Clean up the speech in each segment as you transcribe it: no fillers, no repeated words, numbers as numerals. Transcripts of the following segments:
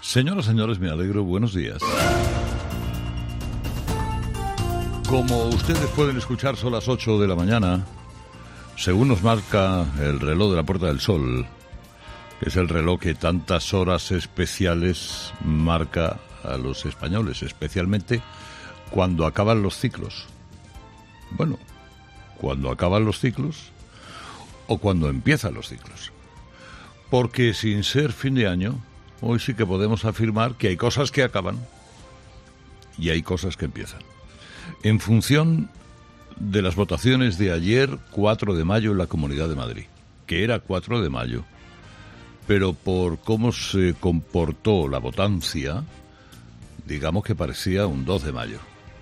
Señoras, señores, me alegro. Buenos días. Como ustedes pueden escuchar, son las 8 de la mañana, según nos marca el reloj de la Puerta del Sol, que es el reloj que tantas horas especiales marca a los españoles, especialmente cuando acaban los ciclos. Bueno, cuando acaban los ciclos o cuando empiezan los ciclos. Porque sin ser fin de año, hoy sí que podemos afirmar que hay cosas que acaban y hay cosas que empiezan. En función de las votaciones de ayer, 4 de mayo, en la Comunidad de Madrid, que era 4 de mayo, pero por cómo se comportó la votancia, digamos que parecía un 2 de mayo.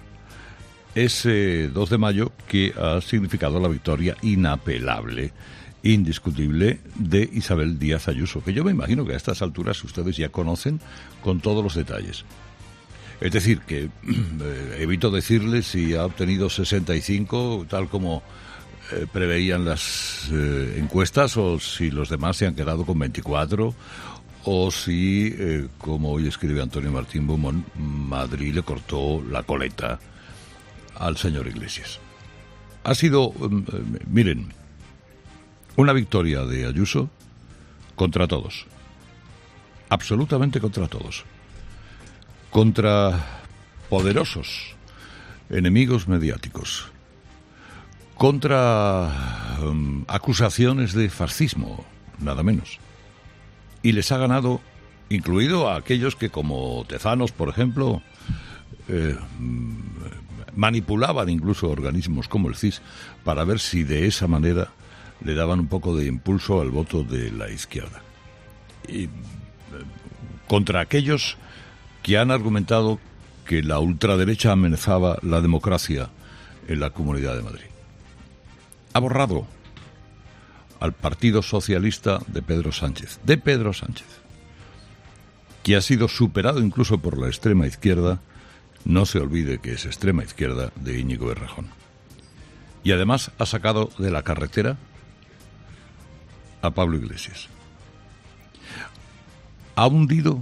Ese 2 de mayo que ha significado la victoria inapelable, indiscutible, de Isabel Díaz Ayuso, que yo me imagino que a estas alturas ustedes ya conocen con todos los detalles. Es decir, que evito decirles si ha obtenido 65, tal como preveían las encuestas, o si los demás se han quedado con 24, o si, como hoy escribe Antonio Martín Beaumont, Madrid le cortó la coleta al señor Iglesias. Ha sido, miren, una victoria de Ayuso contra todos, absolutamente contra todos, contra poderosos enemigos mediáticos, contra acusaciones de fascismo, nada menos. Y les ha ganado, incluido a aquellos que, como Tezanos, por ejemplo, manipulaban incluso organismos como el CIS para ver si de esa manera le daban un poco de impulso al voto de la izquierda. Y contra aquellos que han argumentado que la ultraderecha amenazaba la democracia en la Comunidad de Madrid. Ha borrado al Partido Socialista de Pedro Sánchez, que ha sido superado incluso por la extrema izquierda. No se olvide que es extrema izquierda, de Íñigo Errejón. Y además ha sacado de la carretera a Pablo Iglesias. Ha hundido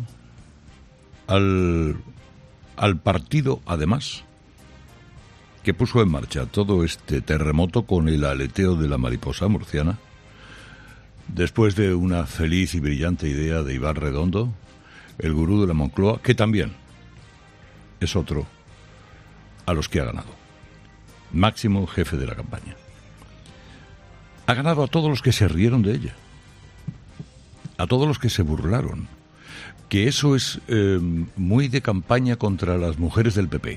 al partido, además, que puso en marcha todo este terremoto con el aleteo de la mariposa murciana, después de una feliz y brillante idea de Iván Redondo, el gurú de la Moncloa, que también es otro a los que ha ganado. Máximo jefe de la campaña. Ha ganado a todos los que se rieron de ella, a todos los que se burlaron, que eso es muy de campaña contra las mujeres del PP.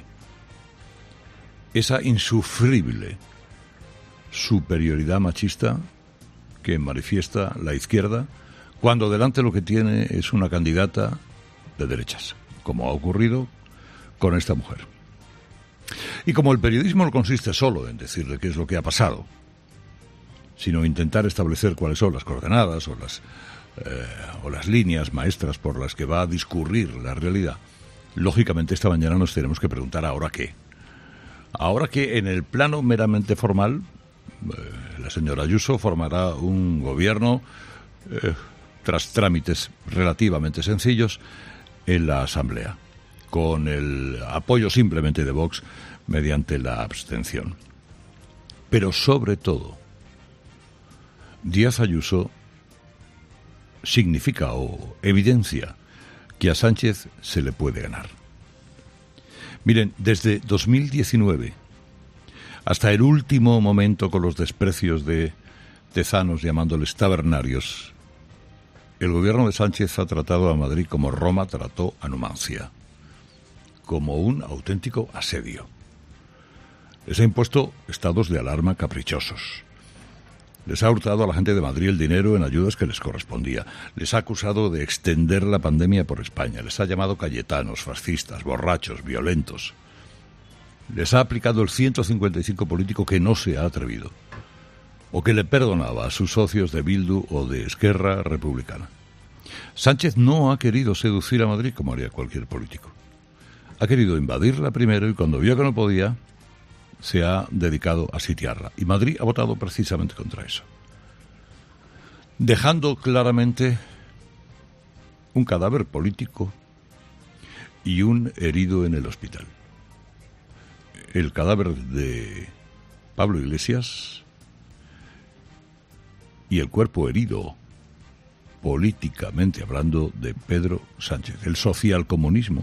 Esa insufrible superioridad machista que manifiesta la izquierda cuando delante lo que tiene es una candidata de derechas, como ha ocurrido con esta mujer. Y como el periodismo no consiste solo en decirle qué es lo que ha pasado, sino intentar establecer cuáles son las coordenadas o las líneas maestras por las que va a discurrir la realidad, lógicamente esta mañana nos tenemos que preguntar ¿ahora qué? Ahora que en el plano meramente formal, la señora Ayuso formará un gobierno tras trámites relativamente sencillos en la Asamblea, con el apoyo simplemente de Vox mediante la abstención. Pero sobre todo, Díaz Ayuso significa o evidencia que a Sánchez se le puede ganar. Miren, desde 2019 hasta el último momento, con los desprecios de Tezanos llamándoles tabernarios, el gobierno de Sánchez ha tratado a Madrid como Roma trató a Numancia, como un auténtico asedio. Les ha impuesto estados de alarma caprichosos. Les ha hurtado a la gente de Madrid el dinero en ayudas que les correspondía. Les ha acusado de extender la pandemia por España. Les ha llamado cayetanos, fascistas, borrachos, violentos. Les ha aplicado el 155 político que no se ha atrevido, o que le perdonaba a sus socios de Bildu o de Esquerra Republicana. Sánchez no ha querido seducir a Madrid como haría cualquier político. Ha querido invadirla primero y cuando vio que no podía, se ha dedicado a sitiarla. Y Madrid ha votado precisamente contra eso, dejando claramente un cadáver político y un herido en el hospital. El cadáver de Pablo Iglesias y el cuerpo herido, políticamente hablando, de Pedro Sánchez. El socialcomunismo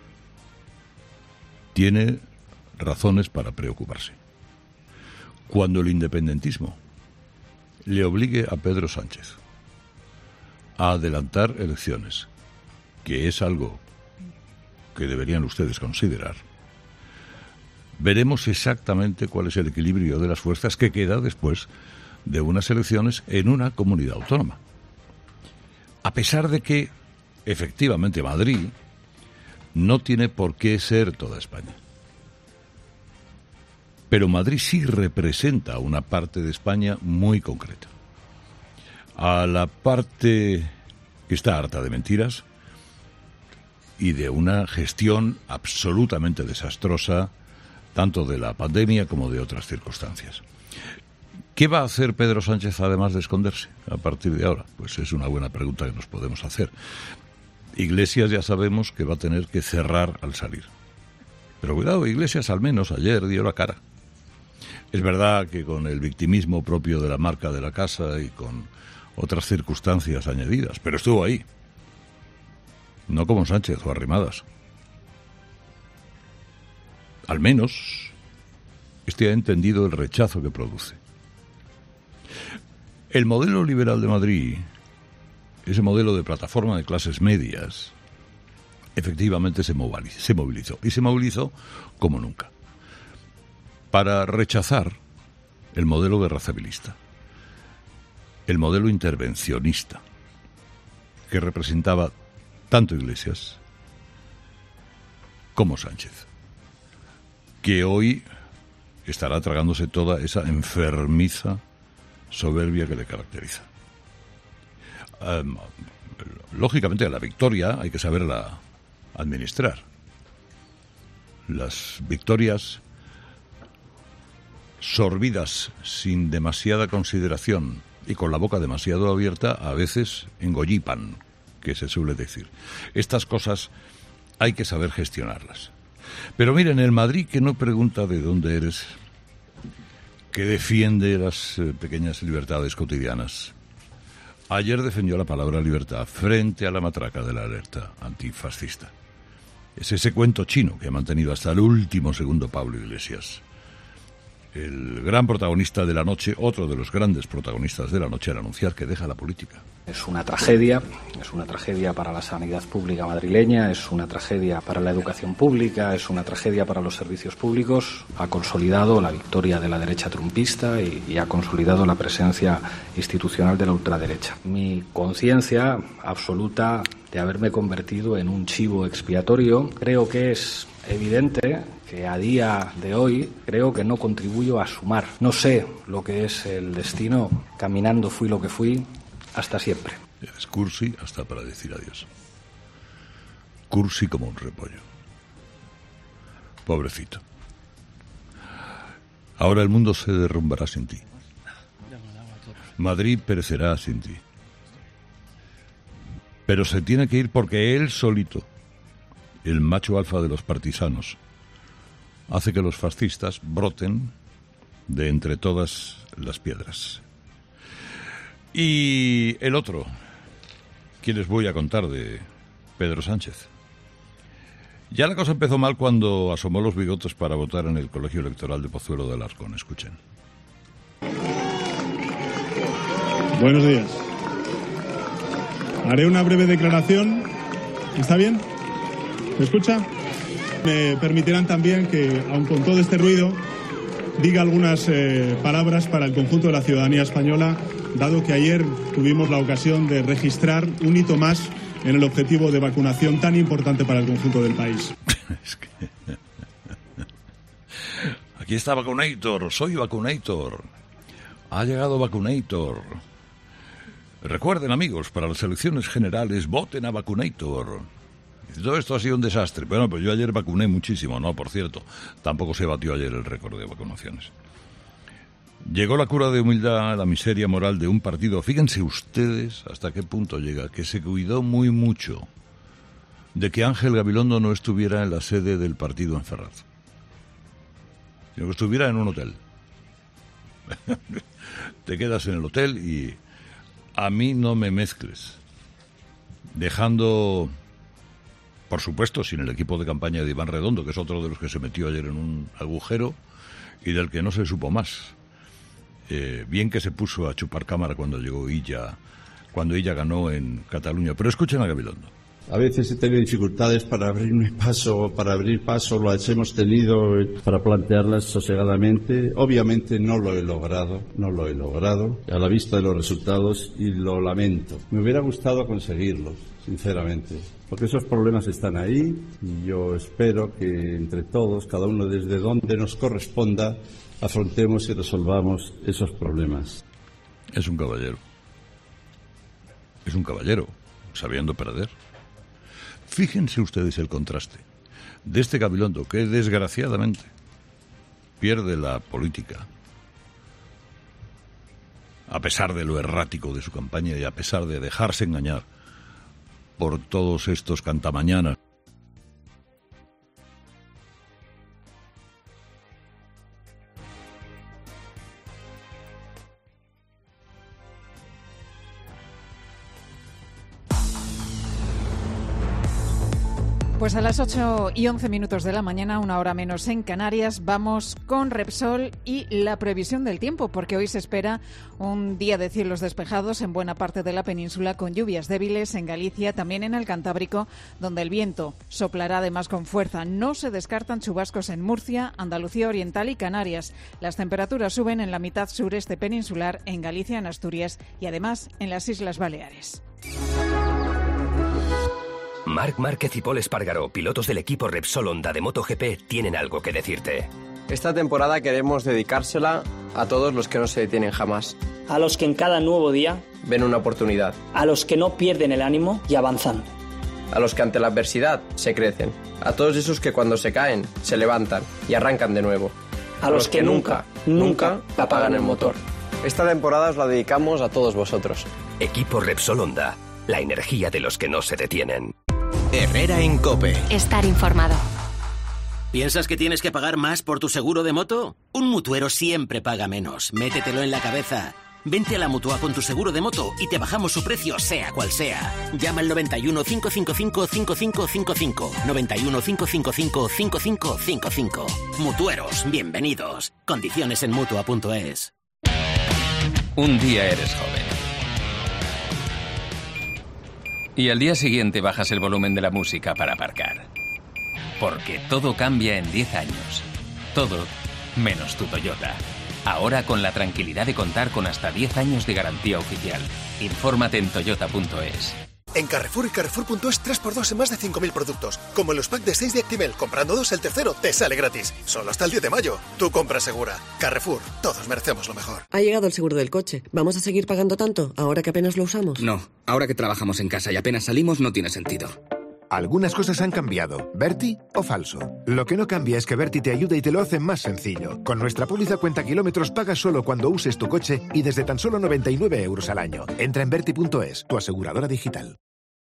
tiene razones para preocuparse. Cuando el independentismo le obligue a Pedro Sánchez a adelantar elecciones, que es algo que deberían ustedes considerar, veremos exactamente cuál es el equilibrio de las fuerzas que queda después de unas elecciones en una comunidad autónoma. A pesar de que, efectivamente, Madrid no tiene por qué ser toda España. Pero Madrid sí representa una parte de España muy concreta. A la parte que está harta de mentiras y de una gestión absolutamente desastrosa, tanto de la pandemia como de otras circunstancias. ¿Qué va a hacer Pedro Sánchez además de esconderse a partir de ahora? Pues es una buena pregunta que nos podemos hacer. Iglesias ya sabemos que va a tener que cerrar al salir. Pero cuidado, Iglesias al menos ayer dio la cara. Es verdad que con el victimismo propio de la marca de la casa y con otras circunstancias añadidas, pero estuvo ahí. No como Sánchez o Arrimadas. Al menos este ha entendido el rechazo que produce. El modelo liberal de Madrid, ese modelo de plataforma de clases medias, efectivamente se movilizó. Y se movilizó como nunca. Para rechazar el modelo guerracabilista, el modelo intervencionista, que representaba tanto Iglesias como Sánchez, que hoy estará tragándose toda esa enfermiza soberbia que le caracteriza. Lógicamente, la victoria hay que saberla administrar. Las victorias sorbidas sin demasiada consideración y con la boca demasiado abierta a veces engollipan, que se suele decir. Estas cosas hay que saber gestionarlas. Pero miren, el Madrid que no pregunta de dónde eres, que defiende las pequeñas libertades cotidianas, ayer defendió la palabra libertad frente a la matraca de la alerta antifascista. Es ese cuento chino que ha mantenido hasta el último segundo Pablo Iglesias. El gran protagonista de la noche, otro de los grandes protagonistas de la noche, al anunciar que deja la política. Es una tragedia para la sanidad pública madrileña, es una tragedia para la educación pública, es una tragedia para los servicios públicos. Ha consolidado la victoria de la derecha trumpista y ha consolidado la presencia institucional de la ultraderecha. Mi conciencia absoluta de haberme convertido en un chivo expiatorio, creo que es evidente que a día de hoy creo que no contribuyo a sumar. No sé lo que es el destino, caminando fui lo que fui, hasta siempre. Es cursi hasta para decir adiós. Cursi como un repollo. Pobrecito. Ahora el mundo se derrumbará sin ti. Madrid perecerá sin ti. Pero se tiene que ir porque él solito, el macho alfa de los partisanos, hace que los fascistas broten de entre todas las piedras. Y el otro, que les voy a contar de Pedro Sánchez. Ya la cosa empezó mal cuando asomó los bigotes para votar en el colegio electoral de Pozuelo de Alarcón. Escuchen. Buenos días. Haré una breve declaración. ¿Está bien? ¿Me escucha? Me permitirán también que, aun con todo este ruido, diga algunas palabras para el conjunto de la ciudadanía española, dado que ayer tuvimos la ocasión de registrar un hito más en el objetivo de vacunación tan importante para el conjunto del país. Es que... Aquí está Vacunator, soy Vacunator. Ha llegado Vacunator. Recuerden, amigos, para las elecciones generales, voten a Vacunator. Todo esto ha sido un desastre. Bueno, pues yo ayer vacuné muchísimo, ¿no? Por cierto, tampoco se batió ayer el récord de vacunaciones. Llegó la cura de humildad a la miseria moral de un partido. Fíjense ustedes hasta qué punto llega, que se cuidó muy mucho de que Ángel Gabilondo no estuviera en la sede del partido en Ferraz, sino que estuviera en un hotel. Te quedas en el hotel y a mí no me mezcles, dejando, por supuesto, sin el equipo de campaña de Iván Redondo, que es otro de los que se metió ayer en un agujero y del que no se supo más. Bien que se puso a chupar cámara cuando llegó Illa, cuando ella ganó en Cataluña. Pero escuchen a Gabilondo. A veces he tenido dificultades para abrir paso, las hemos tenido para plantearlas sosegadamente. Obviamente no lo he logrado, a la vista de los resultados, y lo lamento. Me hubiera gustado conseguirlos, sinceramente, porque esos problemas están ahí y yo espero que entre todos, cada uno desde donde nos corresponda, afrontemos y resolvamos esos problemas. Es un caballero. Es un caballero, sabiendo perder. Fíjense ustedes el contraste de este Gabilondo, que desgraciadamente pierde la política, a pesar de lo errático de su campaña y a pesar de dejarse engañar por todos estos cantamañanas. Pues a las 8:11 de la mañana, 1 hora menos en Canarias, vamos con Repsol y la previsión del tiempo, porque hoy se espera un día de cielos despejados en buena parte de la península, con lluvias débiles en Galicia, también en el Cantábrico, donde el viento soplará además con fuerza. No se descartan chubascos en Murcia, Andalucía Oriental y Canarias. Las temperaturas suben en la mitad sureste peninsular, en Galicia, en Asturias y además en las Islas Baleares. Marc Márquez y Pol Espargaró, pilotos del equipo Repsol Honda de MotoGP, tienen algo que decirte. Esta temporada queremos dedicársela a todos los que no se detienen jamás. A los que en cada nuevo día ven una oportunidad. A los que no pierden el ánimo y avanzan. A los que ante la adversidad se crecen. A todos esos que cuando se caen, se levantan y arrancan de nuevo. A los que nunca apagan el motor. Esta temporada os la dedicamos a todos vosotros. Equipo Repsol Honda, la energía de los que no se detienen. Herrera en COPE. Estar informado. ¿Piensas que tienes que pagar más por tu seguro de moto? Un mutuero siempre paga menos. Métetelo en la cabeza. Vente a la Mutua con tu seguro de moto y te bajamos su precio, sea cual sea. Llama al 91 555 5555. 91 555 5555. Mutueros, bienvenidos. Condiciones en Mutua.es. Un día eres joven. Y al día siguiente bajas el volumen de la música para aparcar. Porque todo cambia en 10 años. Todo menos tu Toyota. Ahora con la tranquilidad de contar con hasta 10 años de garantía oficial. Infórmate en toyota.es. En Carrefour y Carrefour.es 3x2 en más de 5.000 productos. Como en los packs de 6 de Actimel. Comprando 2, el tercero te sale gratis. Solo hasta el 10 de mayo. Tu compra segura. Carrefour. Todos merecemos lo mejor. Ha llegado el seguro del coche. ¿Vamos a seguir pagando tanto ahora que apenas lo usamos? No. Ahora que trabajamos en casa y apenas salimos no tiene sentido. Algunas cosas han cambiado. ¿Berti o falso? Lo que no cambia es que Berti te ayuda y te lo hace más sencillo. Con nuestra póliza cuenta kilómetros pagas solo cuando uses tu coche y desde tan solo 99 euros al año. Entra en Berti.es, tu aseguradora digital.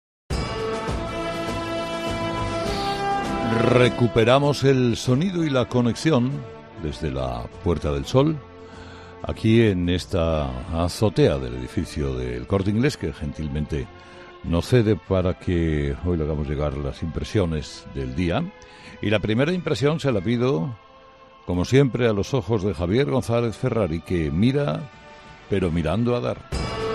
Recuperamos el sonido y la conexión desde la Puerta del Sol, aquí en esta azotea del edificio del Corte Inglés, que gentilmente nos cede para que hoy le hagamos llegar las impresiones del día. Y la primera impresión se la pido, como siempre, a los ojos de Javier González Ferrari, que mira, pero mirando a dar.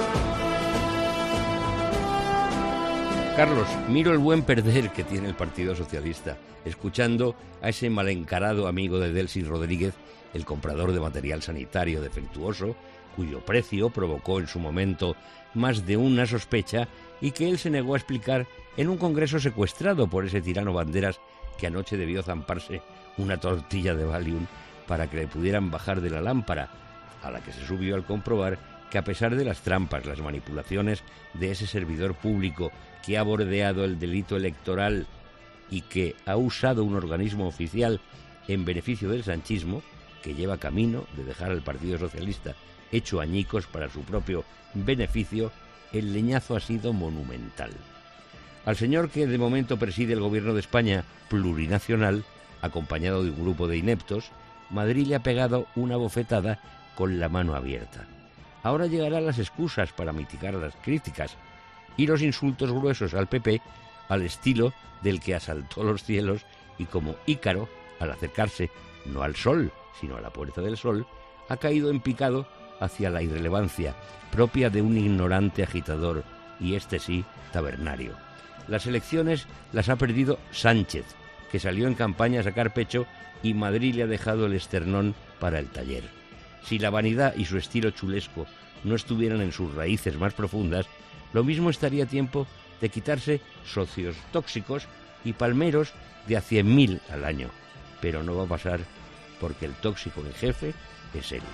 Carlos, miro el buen perder que tiene el Partido Socialista, escuchando a ese malencarado amigo de Delcy Rodríguez, el comprador de material sanitario defectuoso, cuyo precio provocó en su momento más de una sospecha y que él se negó a explicar en un congreso secuestrado por ese tirano Banderas, que anoche debió zamparse una tortilla de Valium para que le pudieran bajar de la lámpara, a la que se subió al comprobar que, a pesar de las trampas, las manipulaciones de ese servidor público que ha bordeado el delito electoral y que ha usado un organismo oficial en beneficio del sanchismo, que lleva camino de dejar al Partido Socialista hecho añicos para su propio beneficio, el leñazo ha sido monumental. Al señor que de momento preside el gobierno de España plurinacional, acompañado de un grupo de ineptos, Madrid le ha pegado una bofetada con la mano abierta. Ahora llegarán las excusas para mitigar las críticas y los insultos gruesos al PP al estilo del que asaltó los cielos y como Ícaro, al acercarse no al sol, sino a la Puerta del Sol, ha caído en picado hacia la irrelevancia propia de un ignorante agitador y este sí, tabernario. Las elecciones las ha perdido Sánchez, que salió en campaña a sacar pecho y Madrid le ha dejado el esternón para el taller. Si la vanidad y su estilo chulesco no estuvieran en sus raíces más profundas, lo mismo estaría a tiempo de quitarse socios tóxicos y palmeros de a 100.000 al año. Pero no va a pasar porque el tóxico en jefe es él.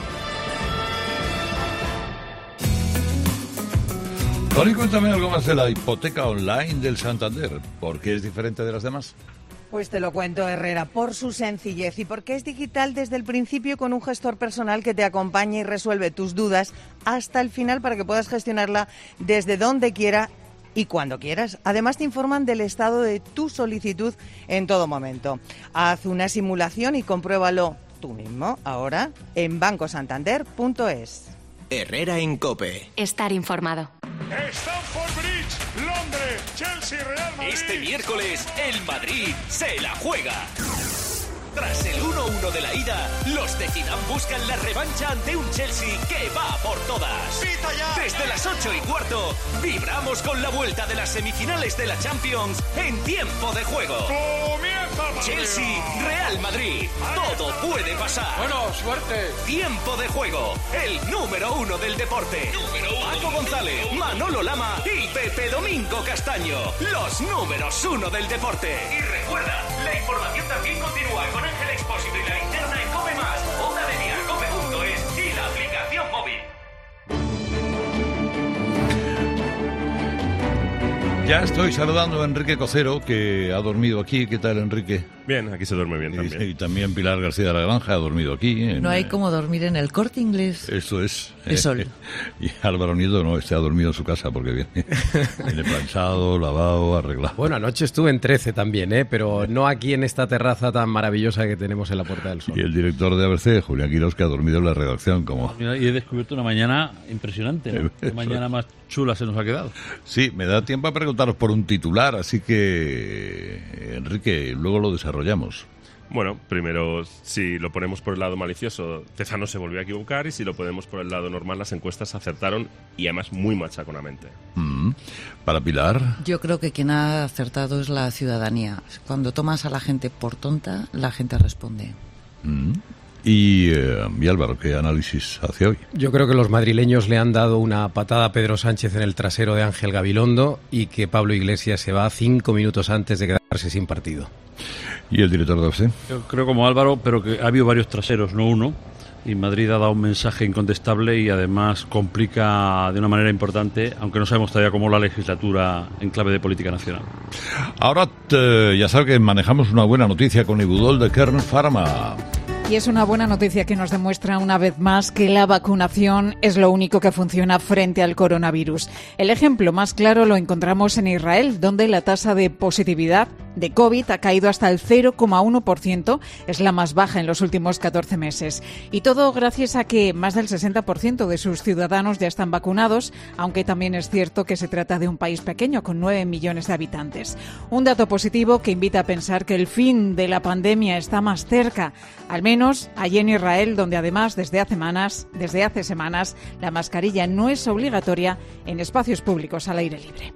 Tony, cuéntame algo más de la hipoteca online del Santander. ¿Por qué es diferente de las demás? Pues te lo cuento, Herrera, por su sencillez y porque es digital desde el principio con un gestor personal que te acompaña y resuelve tus dudas hasta el final para que puedas gestionarla desde donde quiera y cuando quieras. Además te informan del estado de tu solicitud en todo momento. Haz una simulación y compruébalo tú mismo ahora en bancosantander.es. Herrera en COPE. Estar informado. Stamford Bridge, Londres, Chelsea, Real Madrid. Este miércoles, el Madrid se la juega. Tras el 1-1 de la ida, los de Zidane buscan la revancha ante un Chelsea que va por todas. ¡Pita ya! Desde las 8:15, vibramos con la vuelta de las semifinales de la Champions en tiempo de juego. ¡Comienza el partido! Chelsea, Real Madrid, todo puede pasar. Bueno, suerte. Tiempo de juego, el número 1 del deporte. Paco González, Manolo Lama y Pepe Domingo Castaño, los números 1 del deporte. Y recuerda, la información también continúa con Ángel Expósito y la linterna en COPE+, Onda Media, cope.es y la aplicación móvil. Ya estoy saludando a Enrique Cocero, que ha dormido aquí. ¿Qué tal, Enrique? Bien, aquí se duerme bien también. Y también Pilar García de la Granja ha dormido aquí. No hay como dormir en el Corte Inglés. Eso es. De sol. Y Álvaro Nieto no, ha dormido en su casa porque viene planchado, lavado, arreglado. Bueno, anoche estuve en 13 también, pero no aquí en esta terraza tan maravillosa que tenemos en la Puerta del Sol. Y el director de ABC, Julián Quirós, que ha dormido en la redacción. Y he descubierto una mañana impresionante, ¿no? Qué mañana más chula se nos ha quedado. Sí, me da tiempo a preguntaros por un titular, así que, Enrique, luego lo desarrollamos. Bueno, primero, si lo ponemos por el lado malicioso, Tezano se volvió a equivocar, y si lo ponemos por el lado normal, las encuestas acertaron, y además muy machaconamente. ¿Para Pilar? Yo creo que quien ha acertado es la ciudadanía. Cuando tomas a la gente por tonta, la gente responde. Y Álvaro, ¿qué análisis hace hoy? Yo creo que los madrileños le han dado una patada a Pedro Sánchez en el trasero de Ángel Gabilondo y que Pablo Iglesias se va 5 minutos antes de quedarse sin partido. ¿Y el director de ABC? Yo creo como Álvaro, pero que ha habido varios traseros, no uno, y Madrid ha dado un mensaje incontestable y además complica de una manera importante, aunque no sabemos todavía cómo la legislatura en clave de política nacional. Ahora ya sabe que manejamos una buena noticia con Ibudol de Kern Pharma. Y es una buena noticia que nos demuestra una vez más que la vacunación es lo único que funciona frente al coronavirus. El ejemplo más claro lo encontramos en Israel, donde la tasa de positividad de COVID ha caído hasta el 0,1%, es la más baja en los últimos 14 meses. Y todo gracias a que más del 60% de sus ciudadanos ya están vacunados, aunque también es cierto que se trata de un país pequeño con 9 millones de habitantes. Un dato positivo que invita a pensar que el fin de la pandemia está más cerca, al menos allí en Israel, donde además desde hace semanas la mascarilla no es obligatoria en espacios públicos al aire libre.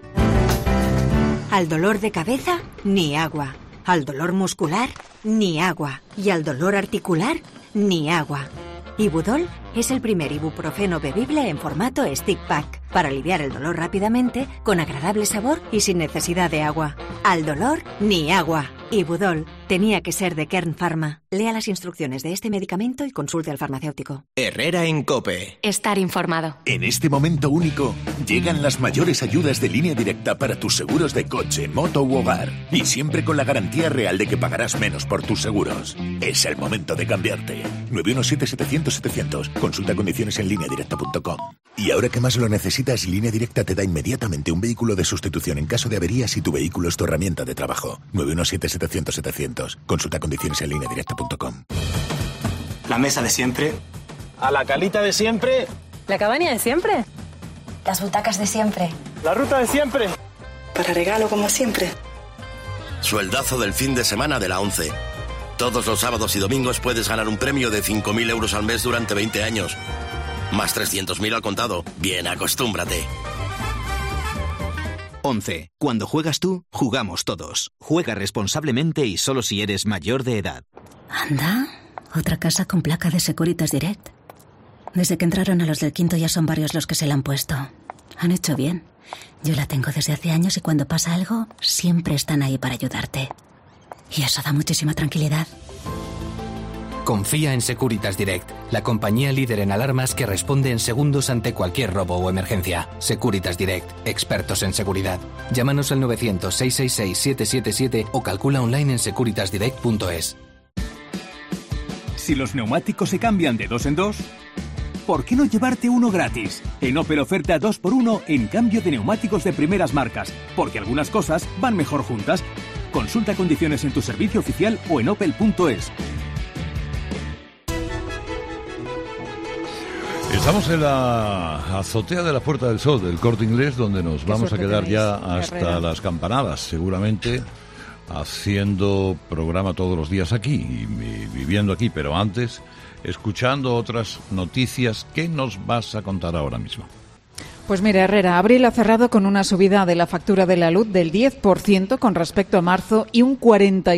Al dolor de cabeza, ni agua. Al dolor muscular, ni agua. Y al dolor articular, ni agua. Ibudol es el primer ibuprofeno bebible en formato stick pack para aliviar el dolor rápidamente, con agradable sabor y sin necesidad de agua. Al dolor, ni agua. Ibudol tenía que ser de Kern Pharma. Lea las instrucciones de este medicamento y consulte al farmacéutico. Herrera en COPE. Estar informado. En este momento único, llegan las mayores ayudas de Línea Directa para tus seguros de coche, moto u hogar. Y siempre con la garantía real de que pagarás menos por tus seguros. Es el momento de cambiarte. 917-700-700. Consulta condiciones en lineadirecta.com. Y ahora que más lo necesitas, Línea Directa te da inmediatamente un vehículo de sustitución en caso de avería si tu vehículo es tu herramienta de trabajo. 917-700-700. Consulta condiciones en lineadirecta.com. La mesa de siempre. A la calita de siempre. La cabaña de siempre. Las butacas de siempre. La ruta de siempre. Para regalo como siempre. Sueldazo del fin de semana de la 11. Todos los sábados y domingos puedes ganar un premio de 5.000 euros al mes durante 20 años. Más 300.000 al contado. Bien, acostúmbrate. 11. Cuando juegas tú, jugamos todos. Juega responsablemente y solo si eres mayor de edad. Anda, otra casa con placa de Securitas Direct. Desde que entraron a los del quinto ya son varios los que se la han puesto. Han hecho bien. Yo la tengo desde hace años y cuando pasa algo, siempre están ahí para ayudarte. Y eso da muchísima tranquilidad. Confía en Securitas Direct, la compañía líder en alarmas que responde en segundos ante cualquier robo o emergencia. Securitas Direct, expertos en seguridad. Llámanos al 900-666-777 o calcula online en securitasdirect.es. Si los neumáticos se cambian de 2 en 2, ¿por qué no llevarte uno gratis? En Opel oferta 2x1 en cambio de neumáticos de primeras marcas, porque algunas cosas van mejor juntas. Consulta condiciones en tu servicio oficial o en opel.es. Estamos en la azotea de la Puerta del Sol del Corte Inglés, donde nos vamos a quedar ya hasta las campanadas, seguramente, haciendo programa todos los días aquí y viviendo aquí, pero antes, escuchando otras noticias. ¿Qué nos vas a contar ahora mismo? Pues mira, Herrera, abril ha cerrado con una subida de la factura de la luz del 10% con respecto a marzo y un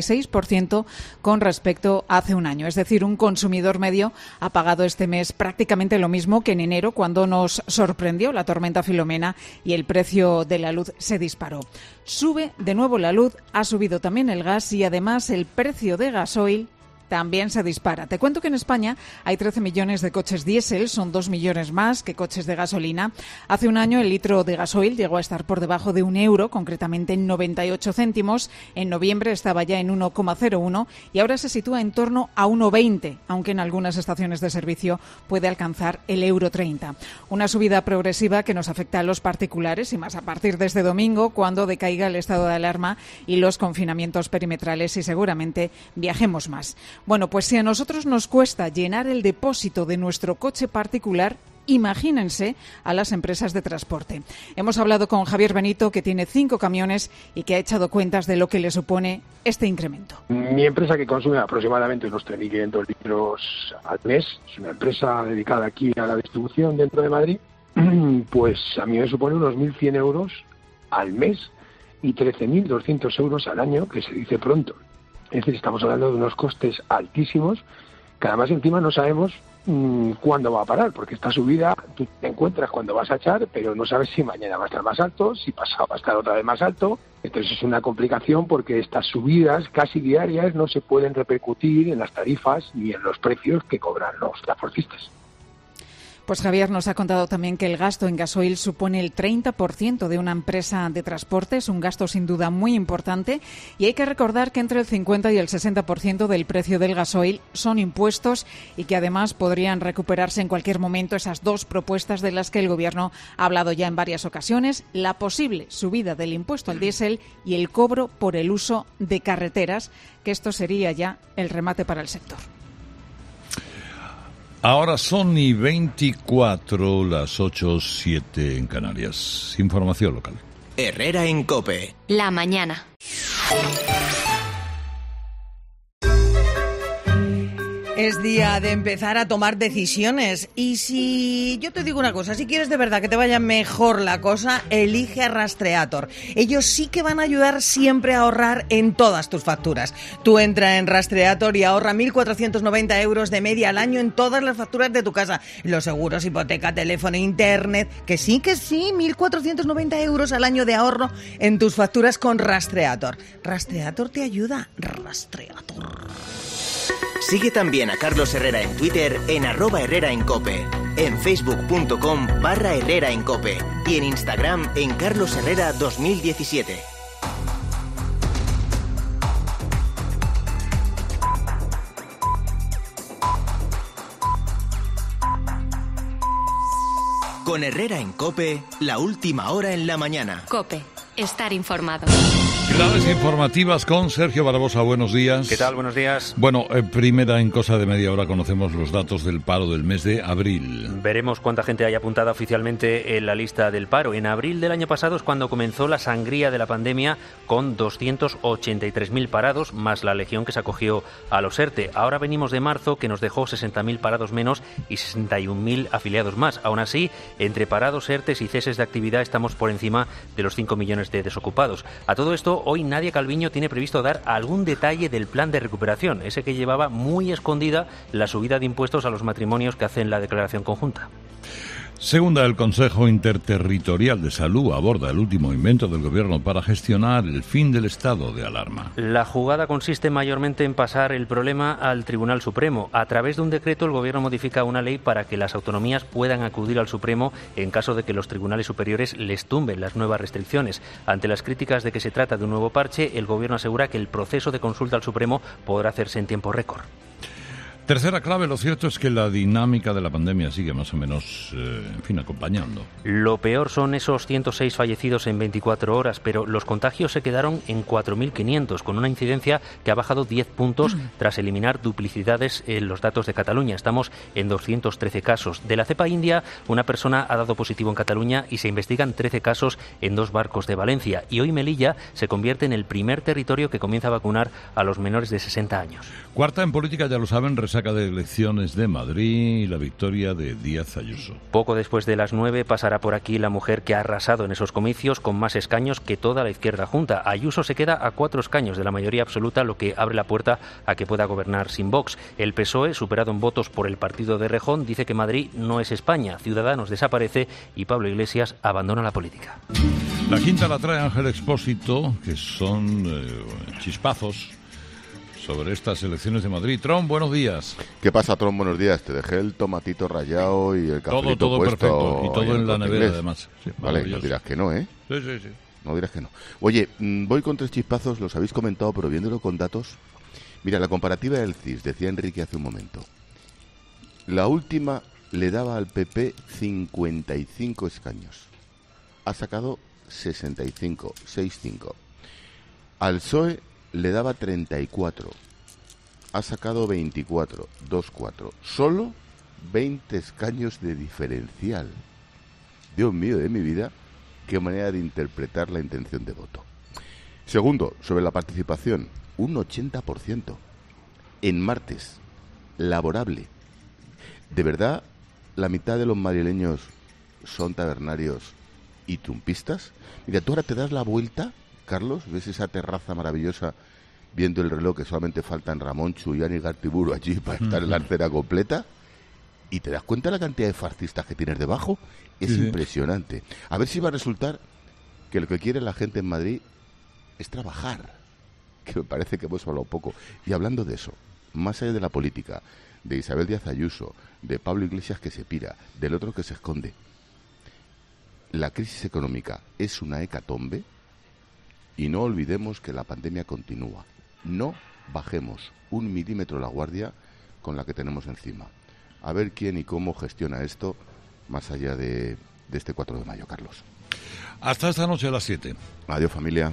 46% con respecto a hace un año. Es decir, un consumidor medio ha pagado este mes prácticamente lo mismo que en enero, cuando nos sorprendió la tormenta Filomena y el precio de la luz se disparó. Sube de nuevo la luz, ha subido también el gas y además el precio de gasoil también se dispara. Te cuento que en España hay 13 millones de coches diésel, son 2 millones más que coches de gasolina. Hace un año el litro de gasoil llegó a estar por debajo de €1, concretamente en 98 céntimos. En noviembre estaba ya en 1,01 y ahora se sitúa en torno a 1,20, aunque en algunas estaciones de servicio puede alcanzar el €30. Una subida progresiva que nos afecta a los particulares y más a partir de este domingo, cuando decaiga el estado de alarma y los confinamientos perimetrales y seguramente viajemos más. Bueno, pues si a nosotros nos cuesta llenar el depósito de nuestro coche particular, imagínense a las empresas de transporte. Hemos hablado con Javier Benito, que tiene 5 camiones y que ha echado cuentas de lo que le supone este incremento. Mi empresa, que consume aproximadamente unos 3.500 litros al mes, es una empresa dedicada aquí a la distribución dentro de Madrid, pues a mí me supone unos 1.100 euros al mes y 13.200 euros al año, que se dice pronto. Es decir, estamos hablando de unos costes altísimos que además encima no sabemos cuándo va a parar, porque esta subida tú te encuentras cuando vas a echar, pero no sabes si mañana va a estar más alto, si pasado va a estar otra vez más alto. Entonces es una complicación porque estas subidas casi diarias no se pueden repercutir en las tarifas ni en los precios que cobran los transportistas. Pues Javier nos ha contado también que el gasto en gasoil supone el 30% de una empresa de transporte. Es un gasto sin duda muy importante y hay que recordar que entre el 50 y el 60% del precio del gasoil son impuestos y que además podrían recuperarse en cualquier momento esas 2 propuestas de las que el Gobierno ha hablado ya en varias ocasiones: la posible subida del impuesto al diésel y el cobro por el uso de carreteras, que esto sería ya el remate para el sector. Ahora son y 24, las 8:07 en Canarias. Información local. Herrera en COPE. La mañana. Es día de empezar a tomar decisiones. Y si yo te digo una cosa, si quieres de verdad que te vaya mejor la cosa, elige a Rastreator. Ellos sí que van a ayudar siempre a ahorrar en todas tus facturas. Tú entra en Rastreator y ahorra 1.490 euros de media al año en todas las facturas de tu casa. Los seguros, hipoteca, teléfono, internet. Que sí, 1.490 euros al año de ahorro en tus facturas con Rastreator. Rastreator te ayuda. Rastreator. Sigue también a Carlos Herrera en Twitter en @HerreraEnCope, en facebook.com/HerreraEnCope y en Instagram en Carlos Herrera 2017. Con Herrera en COPE, la última hora en la mañana. COPE, estar informado. Claves informativas con Sergio Barbosa. Buenos días. ¿Qué tal? Buenos días. Bueno, primera, en cosa de media hora conocemos los datos del paro del mes de abril. Veremos cuánta gente hay apuntada oficialmente en la lista del paro. En abril del año pasado es cuando comenzó la sangría de la pandemia, con 283.000 parados, más la legión que se acogió a los ERTE. Ahora venimos de marzo, que nos dejó 60.000 parados menos y 61.000 afiliados más. Aún así, entre parados, ERTEs y ceses de actividad estamos por encima de los 5 millones de desocupados. A todo esto, hoy Nadia Calviño tiene previsto dar algún detalle del plan de recuperación, ese que llevaba muy escondida la subida de impuestos a los matrimonios que hacen la declaración conjunta. Segunda, el Consejo Interterritorial de Salud aborda el último invento del Gobierno para gestionar el fin del estado de alarma. La jugada consiste mayormente en pasar el problema al Tribunal Supremo. A través de un decreto, el Gobierno modifica una ley para que las autonomías puedan acudir al Supremo en caso de que los tribunales superiores les tumben las nuevas restricciones. Ante las críticas de que se trata de un nuevo parche, el Gobierno asegura que el proceso de consulta al Supremo podrá hacerse en tiempo récord. Tercera clave, lo cierto es que la dinámica de la pandemia sigue más o menos, acompañando. Lo peor son esos 106 fallecidos en 24 horas, pero los contagios se quedaron en 4.500, con una incidencia que ha bajado 10 puntos tras eliminar duplicidades en los datos de Cataluña. Estamos en 213 casos. De la cepa india, una persona ha dado positivo en Cataluña y se investigan 13 casos en 2 barcos de Valencia. Y hoy Melilla se convierte en el primer territorio que comienza a vacunar a los menores de 60 años. Cuarta, en política, ya lo saben, resaca de elecciones de Madrid y la victoria de Díaz Ayuso. Poco después de las 9 pasará por aquí la mujer que ha arrasado en esos comicios con más escaños que toda la izquierda junta. Ayuso se queda a 4 escaños de la mayoría absoluta, lo que abre la puerta a que pueda gobernar sin Vox. El PSOE, superado en votos por el partido de Rejón, dice que Madrid no es España. Ciudadanos desaparece y Pablo Iglesias abandona la política. La quinta la trae Ángel Expósito, que son chispazos sobre estas elecciones de Madrid. Tron, buenos días. ¿Qué pasa, Tron? Buenos días. Te dejé el tomatito rallado y el cafelito todo puesto. Perfecto. Y todo en la nevera, además. Sí, vale, no dirás que no, ¿eh? Sí. No dirás que no. Oye, voy con 3 chispazos, los habéis comentado, pero viéndolo con datos. Mira, la comparativa del CIS, decía Enrique hace un momento. La última le daba al PP 55 escaños. Ha sacado 65, 6-5. Al PSOE le daba 34, ha sacado 24, 2-4. Solo 20 escaños de diferencial. Dios mío de mi vida, qué manera de interpretar la intención de voto. Segundo, sobre la participación, un 80%. En martes, laborable. ¿De verdad la mitad de los madrileños son tabernarios y trumpistas? Mira, tú ahora te das la vuelta, Carlos, ves esa terraza maravillosa viendo el reloj que solamente faltan Ramón Chuyán y Gartiburu allí para estar en la artera completa y te das cuenta de la cantidad de fascistas que tienes debajo. Es impresionante. A ver si va a resultar que lo que quiere la gente en Madrid es trabajar, que me parece que hemos hablado poco. Y hablando de eso, más allá de la política, de Isabel Díaz Ayuso, de Pablo Iglesias que se pira, del otro que se esconde, la crisis económica es una hecatombe. Y no olvidemos que la pandemia continúa. No bajemos 1 milímetro la guardia con la que tenemos encima. A ver quién y cómo gestiona esto más allá de este 4 de mayo, Carlos. Hasta esta noche a las 7. Adiós, familia.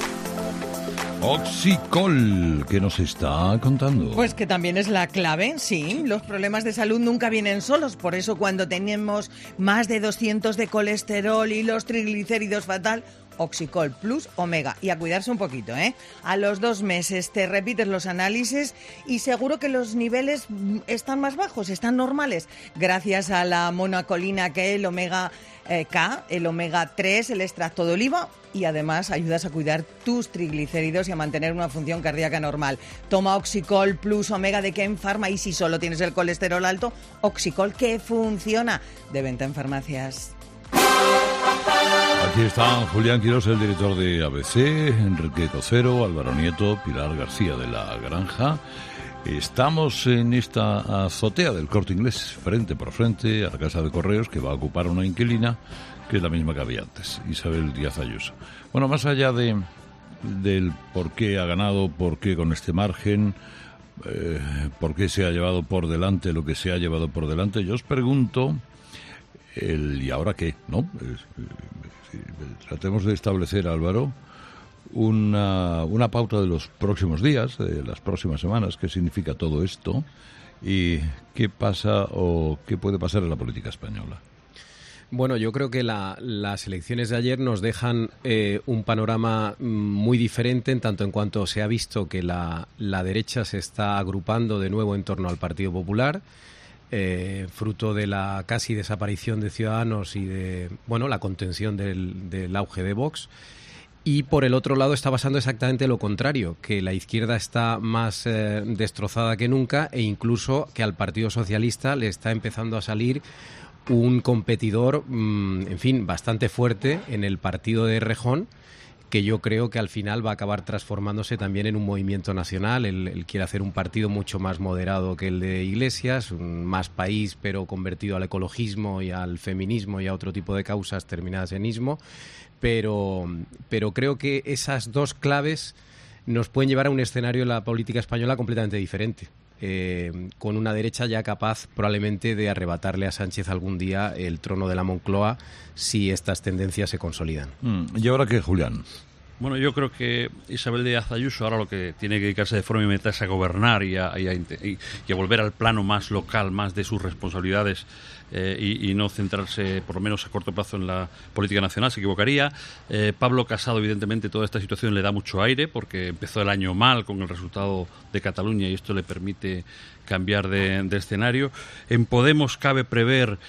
Oxicol, ¿qué nos está contando? Pues que también es la clave, sí. Los problemas de salud nunca vienen solos. Por eso cuando tenemos más de 200 de colesterol y los triglicéridos fatal, Oxicol Plus Omega. Y a cuidarse un poquito, ¿eh? A los 2 meses te repites los análisis y seguro que los niveles están más bajos, están normales. Gracias a la monocolina que el Omega K, el Omega 3, el extracto de oliva, y además ayudas a cuidar tus triglicéridos y a mantener una función cardíaca normal. Toma Oxicol Plus Omega de Ken Pharma y si solo tienes el colesterol alto, Oxicol que funciona. De venta en farmacias. Aquí están Julián Quirós, el director de ABC, Enrique Cocero, Álvaro Nieto, Pilar García de la Granja. Estamos en esta azotea del Corte Inglés, frente por frente a la Casa de Correos, que va a ocupar una inquilina que es la misma que había antes, Isabel Díaz Ayuso. Bueno, más allá del por qué ha ganado, por qué con este margen, por qué se ha llevado por delante lo que se ha llevado por delante, yo os pregunto, ¿y ahora qué? ¿No? Tratemos de establecer, Álvaro, una pauta de los próximos días, de las próximas semanas, qué significa todo esto y qué pasa o qué puede pasar en la política española. Bueno, yo creo que las elecciones de ayer nos dejan un panorama muy diferente en tanto en cuanto se ha visto que la derecha se está agrupando de nuevo en torno al Partido Popular, fruto de la casi desaparición de Ciudadanos y de la contención del auge de Vox. Y por el otro lado está pasando exactamente lo contrario, que la izquierda está más destrozada que nunca e incluso que al Partido Socialista le está empezando a salir un competidor, en fin, bastante fuerte en el partido de Errejón, que yo creo que al final va a acabar transformándose también en un movimiento nacional. Él quiere hacer un partido mucho más moderado que el de Iglesias, un más país, pero convertido al ecologismo y al feminismo y a otro tipo de causas terminadas en ismo. Pero creo que esas dos claves nos pueden llevar a un escenario en la política española completamente diferente. Con una derecha ya capaz probablemente de arrebatarle a Sánchez algún día el trono de la Moncloa si estas tendencias se consolidan. ¿Y ahora qué, Julián? Bueno, yo creo que Isabel Díaz Ayuso ahora lo que tiene que dedicarse de forma inmediata es a gobernar y a volver al plano más local, más de sus responsabilidades y no centrarse, por lo menos a corto plazo, en la política nacional. Se equivocaría. Pablo Casado, evidentemente, toda esta situación le da mucho aire porque empezó el año mal con el resultado de Cataluña y esto le permite cambiar de escenario. En Podemos cabe prever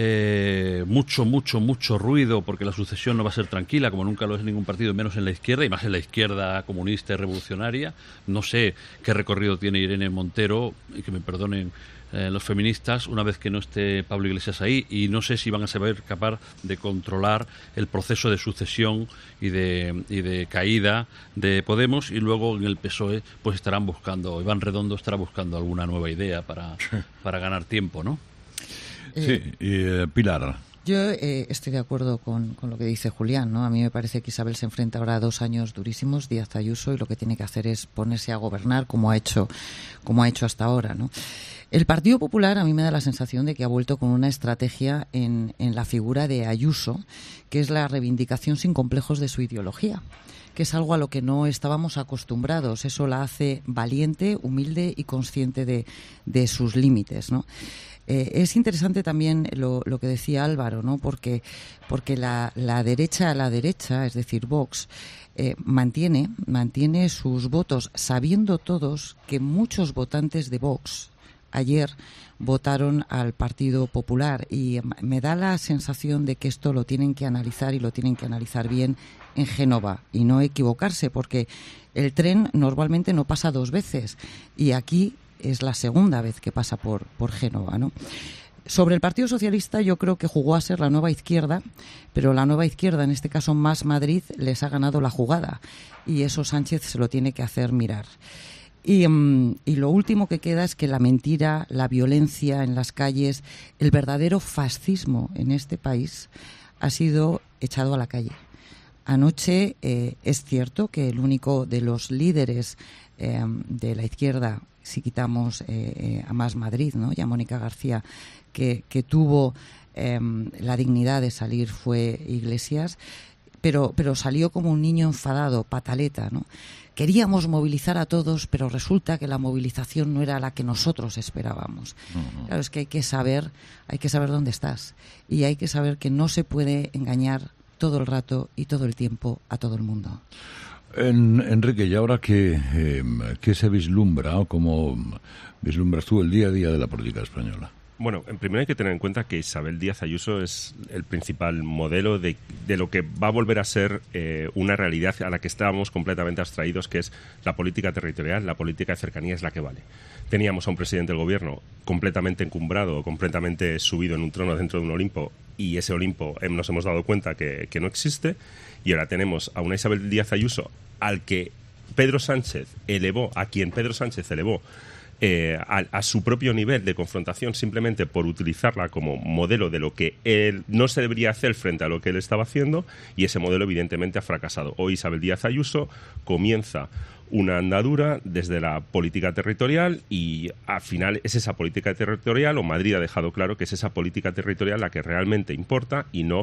mucho ruido porque la sucesión no va a ser tranquila como nunca lo es en ningún partido, menos en la izquierda y más en la izquierda comunista y revolucionaria. No sé qué recorrido tiene Irene Montero, y que me perdonen los feministas, una vez que no esté Pablo Iglesias ahí, y no sé si van a saber capaz de controlar el proceso de sucesión y de caída de Podemos, y luego en el PSOE pues estarán buscando, Iván Redondo estará buscando alguna nueva idea para ganar tiempo, ¿no? Sí, Pilar. Yo estoy de acuerdo con lo que dice Julián, ¿no? A mí me parece que Isabel se enfrenta ahora a 2 años durísimos, Díaz Ayuso, y lo que tiene que hacer es ponerse a gobernar como ha hecho hasta ahora, ¿no? El Partido Popular a mí me da la sensación de que ha vuelto con una estrategia en la figura de Ayuso, que es la reivindicación sin complejos de su ideología, que es algo a lo que no estábamos acostumbrados. Eso la hace valiente, humilde y consciente de sus límites, ¿no? Es interesante también lo que decía Álvaro, ¿no? Porque la derecha, es decir, Vox, mantiene sus votos, sabiendo todos que muchos votantes de Vox ayer votaron al Partido Popular, y me da la sensación de que esto lo tienen que analizar y lo tienen que analizar bien en Génova y no equivocarse, porque el tren normalmente no pasa 2 veces y aquí es la segunda vez que pasa por Génova, ¿no? Sobre el Partido Socialista yo creo que jugó a ser la nueva izquierda, pero la nueva izquierda, en este caso Más Madrid, les ha ganado la jugada y eso Sánchez se lo tiene que hacer mirar. Y lo último que queda es que la mentira, la violencia en las calles, el verdadero fascismo en este país ha sido echado a la calle. Anoche es cierto que el único de los líderes de la izquierda, si quitamos a Más Madrid, ¿no?, y a Mónica García, que tuvo la dignidad de salir, fue Iglesias, pero salió como un niño enfadado, pataleta, ¿no? Queríamos movilizar a todos, pero resulta que la movilización no era la que nosotros esperábamos. Claro, es que hay que saber dónde estás y hay que saber que no se puede engañar todo el rato y todo el tiempo a todo el mundo. Enrique, ¿y ahora qué se vislumbra o cómo vislumbras tú el día a día de la política española? Bueno, en primer hay que tener en cuenta que Isabel Díaz Ayuso es el principal modelo de lo que va a volver a ser una realidad a la que estábamos completamente abstraídos, que es la política territorial, la política de cercanía es la que vale. Teníamos a un presidente del gobierno completamente encumbrado, completamente subido en un trono dentro de un Olimpo, y ese Olimpo nos hemos dado cuenta que no existe, y ahora tenemos a una Isabel Díaz Ayuso a quien Pedro Sánchez elevó a su propio nivel de confrontación, simplemente por utilizarla como modelo de lo que él no se debería hacer frente a lo que él estaba haciendo, y ese modelo evidentemente ha fracasado. Hoy Isabel Díaz Ayuso comienza una andadura desde la política territorial, y al final es esa política territorial, o Madrid ha dejado claro que es esa política territorial la que realmente importa, y no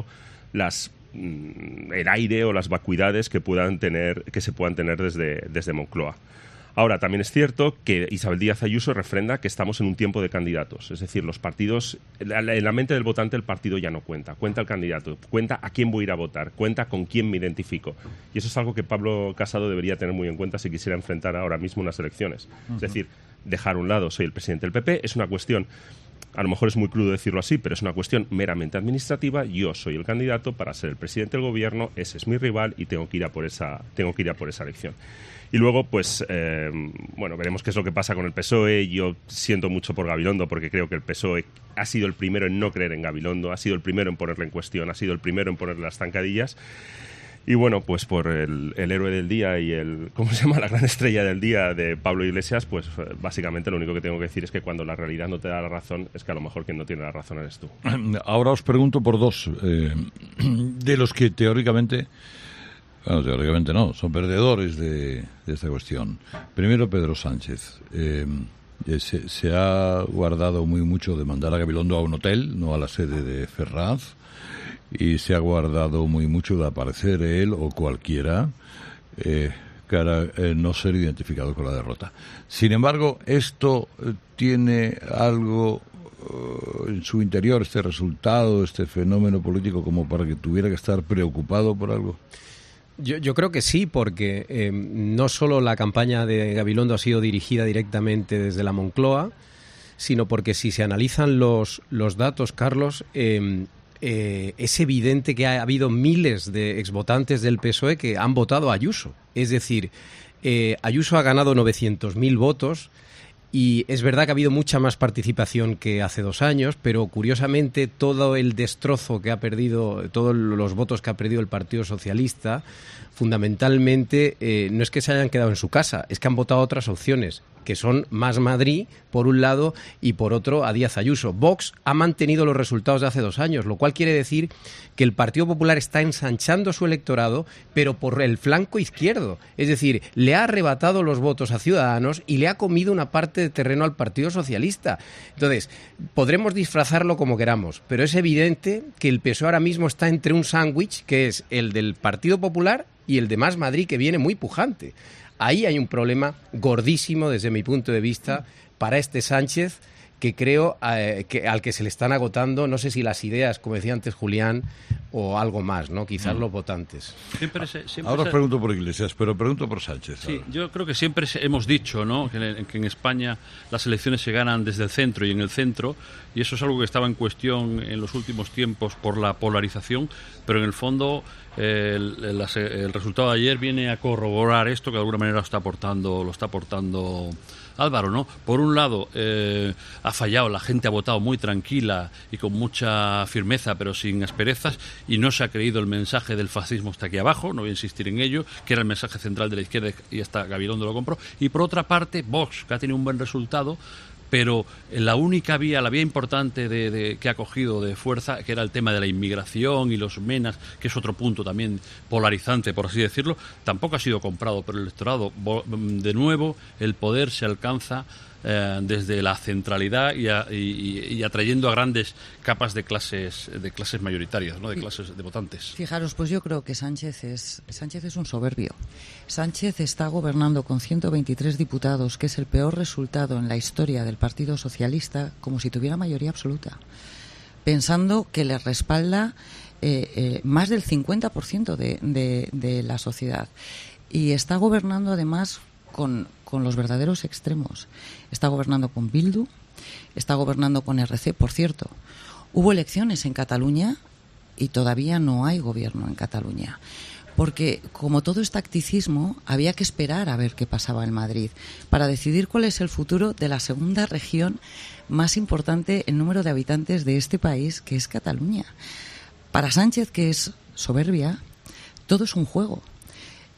el aire o las vacuidades que se puedan tener desde Moncloa. Ahora, también es cierto que Isabel Díaz Ayuso refrenda que estamos en un tiempo de candidatos. Es decir, los partidos, en la mente del votante el partido ya no cuenta. Cuenta el candidato, cuenta a quién voy a ir a votar, cuenta con quién me identifico. Y eso es algo que Pablo Casado debería tener muy en cuenta si quisiera enfrentar ahora mismo unas elecciones. Es decir, dejar a un lado, soy el presidente del PP, es una cuestión... A lo mejor es muy crudo decirlo así, pero es una cuestión meramente administrativa. Yo soy el candidato para ser el presidente del gobierno, ese es mi rival y tengo que ir a por esa elección. Y luego, pues, veremos qué es lo que pasa con el PSOE. Yo siento mucho por Gabilondo, porque creo que el PSOE ha sido el primero en no creer en Gabilondo, ha sido el primero en ponerle en cuestión, ha sido el primero en ponerle las zancadillas. Y bueno, pues por el héroe del día y la gran estrella del día de Pablo Iglesias, pues básicamente lo único que tengo que decir es que cuando la realidad no te da la razón, es que a lo mejor quien no tiene la razón eres tú. Ahora os pregunto por dos de los que teóricamente no, son perdedores de esta cuestión. Primero, Pedro Sánchez. Se ha guardado muy mucho de mandar a Gabilondo a un hotel, no a la sede de Ferraz, y se ha guardado muy mucho de aparecer él o cualquiera para no ser identificado con la derrota. Sin embargo, esto tiene algo en su interior, este resultado, este fenómeno político, como para que tuviera que estar preocupado por algo. Yo creo que sí, porque no solo la campaña de Gabilondo ha sido dirigida directamente desde la Moncloa, sino porque si se analizan los datos, Carlos, es evidente que ha habido miles de exvotantes del PSOE que han votado a Ayuso. Es decir, Ayuso ha ganado 900.000 votos. Y es verdad que ha habido mucha más participación que hace 2 años, pero curiosamente todo el destrozo que ha perdido, todos los votos que ha perdido el Partido Socialista, fundamentalmente no es que se hayan quedado en su casa, es que han votado otras opciones, que son Más Madrid, por un lado, y por otro a Díaz Ayuso. Vox ha mantenido los resultados de hace 2 años, lo cual quiere decir que el Partido Popular está ensanchando su electorado, pero por el flanco izquierdo. Es decir, le ha arrebatado los votos a Ciudadanos y le ha comido una parte de terreno al Partido Socialista. Entonces, podremos disfrazarlo como queramos, pero es evidente que el PSOE ahora mismo está entre un sándwich, que es el del Partido Popular y el de Más Madrid, que viene muy pujante. Ahí hay un problema gordísimo desde mi punto de vista para este Sánchez, que creo al que se le están agotando, no sé si las ideas, como decía antes Julián, o algo más, ¿no? Quizás los votantes. Ahora os pregunto por Iglesias, pero pregunto por Sánchez. Sí, yo creo que siempre hemos dicho, ¿no?, que en España las elecciones se ganan desde el centro y en el centro, y eso es algo que estaba en cuestión en los últimos tiempos por la polarización, pero en el fondo el resultado de ayer viene a corroborar esto, que de alguna manera lo está aportando Álvaro, ¿no? Por un lado, ha fallado, la gente ha votado muy tranquila y con mucha firmeza, pero sin asperezas, y no se ha creído el mensaje del fascismo está aquí abajo, no voy a insistir en ello, que era el mensaje central de la izquierda, y hasta Gabilondo lo compró. Y por otra parte, Vox, que ha tenido un buen resultado, pero la única vía, la vía importante que ha cogido de fuerza, que era el tema de la inmigración y los menas, que es otro punto también polarizante, por así decirlo, tampoco ha sido comprado por el electorado. De nuevo, el poder se alcanza desde la centralidad y atrayendo a grandes capas de clases mayoritarias, ¿no?, de clases de votantes. Fijaros, pues yo creo que Sánchez es un soberbio. Sánchez está gobernando con 123 diputados, que es el peor resultado en la historia del Partido Socialista, como si tuviera mayoría absoluta, pensando que le respalda más del 50% de la sociedad. Y está gobernando además con los verdaderos extremos. Está gobernando con Bildu, está gobernando con RC. Por cierto, hubo elecciones en Cataluña y todavía no hay gobierno en Cataluña, porque como todo es tacticismo, había que esperar a ver qué pasaba en Madrid para decidir cuál es el futuro de la segunda región más importante en número de habitantes de este país, que es Cataluña. Para Sánchez, que es soberbia, todo es un juego.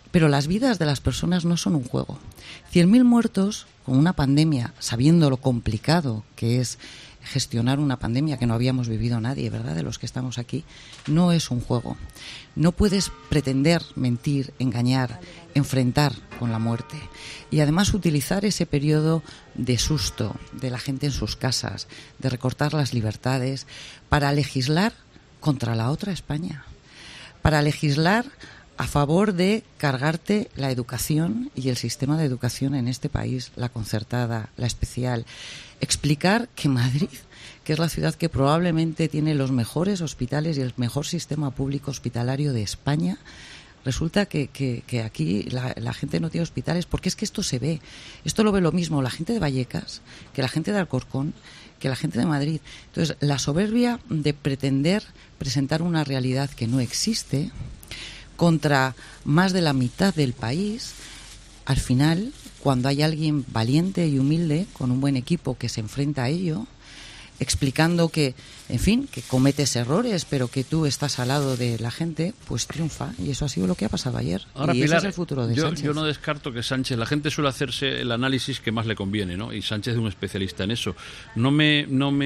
Pero las vidas de las personas no son un juego. 100.000 muertos con una pandemia, sabiendo lo complicado que es gestionar una pandemia que no habíamos vivido nadie, ¿verdad?, de los que estamos aquí, no es un juego. No puedes pretender mentir, engañar, enfrentar con la muerte. Y además utilizar ese periodo de susto de la gente en sus casas, de recortar las libertades, para legislar contra la otra España, para legislar a favor de cargarte la educación y el sistema de educación en este país, la concertada, la especial. Explicar que Madrid, que es la ciudad que probablemente tiene los mejores hospitales y el mejor sistema público hospitalario de España, resulta que aquí la gente no tiene hospitales, porque es que esto se ve. Esto lo ve lo mismo la gente de Vallecas que la gente de Alcorcón, que la gente de Madrid. Entonces, la soberbia de pretender presentar una realidad que no existe contra más de la mitad del país, al final, cuando hay alguien valiente y humilde, con un buen equipo que se enfrenta a ello, explicando que, en fin, que cometes errores, pero que tú estás al lado de la gente, pues triunfa. Y eso ha sido lo que ha pasado ayer. Ahora, y Pilar, ese es el futuro de Sánchez. Yo no descarto que Sánchez, la gente suele hacerse el análisis que más le conviene, ¿no? Y Sánchez es un especialista en eso. No me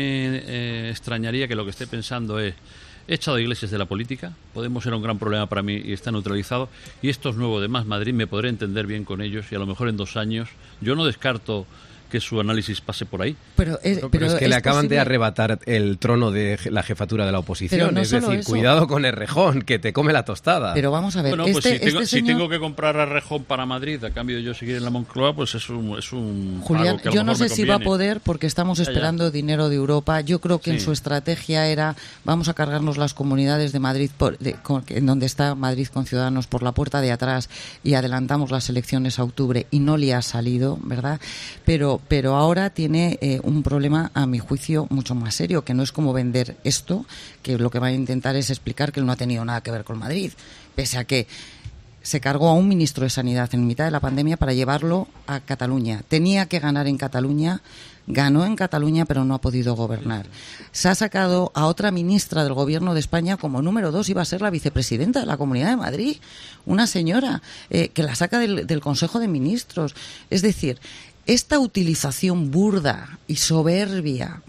extrañaría que lo que esté pensando es: he echado a Iglesias de la política, Podemos era un gran problema para mí y está neutralizado, y esto es nuevo de Más Madrid, me podré entender bien con ellos y a lo mejor en 2 años, yo no descarto que su análisis pase por ahí. Pero es que le acaban de arrebatar el trono de la jefatura de la oposición. No, es decir, eso. Cuidado con Errejón, que te come la tostada. Pero vamos a ver, bueno, pues si tengo que comprar a Errejón para Madrid a cambio de yo seguir en la Moncloa, pues es un Julián, pago que a lo yo no mejor sé si va a poder, porque estamos esperando dinero de Europa. Yo creo que en su estrategia era: vamos a cargarnos las comunidades de Madrid, en donde está Madrid con Ciudadanos, por la puerta de atrás, y adelantamos las elecciones a octubre, y no le ha salido, ¿verdad? Pero ahora tiene un problema, a mi juicio, mucho más serio, que no es como vender esto, que lo que va a intentar es explicar que él no ha tenido nada que ver con Madrid, pese a que se cargó a un ministro de Sanidad en mitad de la pandemia para llevarlo a Cataluña. Tenía que ganar en Cataluña, ganó en Cataluña, pero no ha podido gobernar. Se ha sacado a otra ministra del Gobierno de España como número 2, iba a ser la vicepresidenta de la Comunidad de Madrid, una señora que la saca del Consejo de Ministros. Es decir, esta utilización burda y soberbia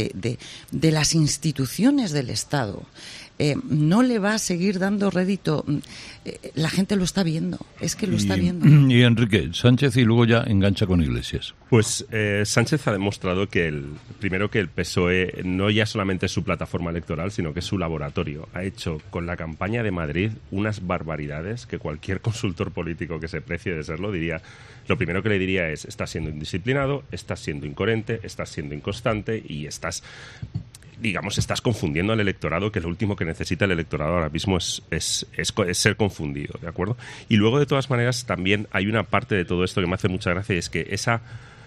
de las instituciones del Estado no le va a seguir dando rédito. La gente lo está viendo, es que lo está viendo. Y Enrique, Sánchez, y luego ya engancha con Iglesias. Pues Sánchez ha demostrado que primero que el PSOE no ya solamente es su plataforma electoral, sino que es su laboratorio. Ha hecho con la campaña de Madrid unas barbaridades que cualquier consultor político que se precie de serlo diría. Lo primero que le diría es: estás siendo indisciplinado, estás siendo incoherente, estás siendo inconstante y estás confundiendo al electorado, que lo último que necesita el electorado ahora mismo es ser confundido, ¿de acuerdo? Y luego, de todas maneras, también hay una parte de todo esto que me hace mucha gracia, y es que esa